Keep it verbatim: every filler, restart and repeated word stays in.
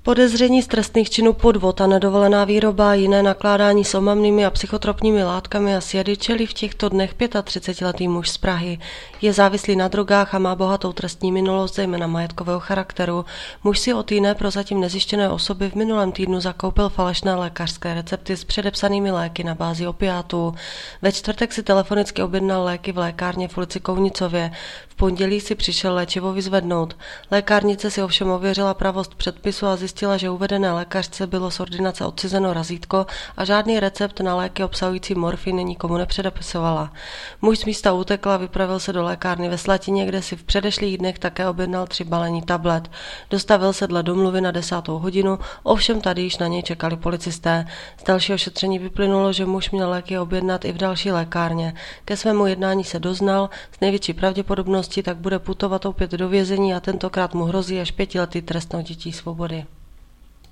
Podezření z trestných činů podvod a nedovolená výroba a jiné nakládání s omamnými a psychotropními látkami a sjedy čelí v těchto dnech třicetiletý muž z Prahy. Je závislý na drogách a má bohatou trestní minulost, zejména majetkového charakteru. Muž si od jiné prozatím nezjištěné osoby v minulém týdnu zakoupil falešné lékařské recepty s předepsanými léky na bázi opiátů. Ve čtvrtek si telefonicky objednal léky v lékárně v ulici Kounicově. V pondělí si přišel léčivo vyzvednout. Lékárnice si ovšem ověřila pravost předpisu a zjistila, že uvedené lékařce bylo z ordinace odcizeno razítko a žádný recept na léky obsahující morfin nikomu nepředepisovala. Muž z místa utekl a vypravil se do lékárny ve Slatině, kde si v předešlých dnech také objednal tři balení tablet. Dostavil se dle domluvy na desátou hodinu, ovšem tady již na něj čekali policisté. Z dalšího šetření vyplynulo, že muž měl léky objednat i v další lékárně. Ke svému jednání se doznal, s největší pravděpodobností tak bude putovat opět do vězení a tentokrát mu hrozí až pětiletý trest odnětí svobody.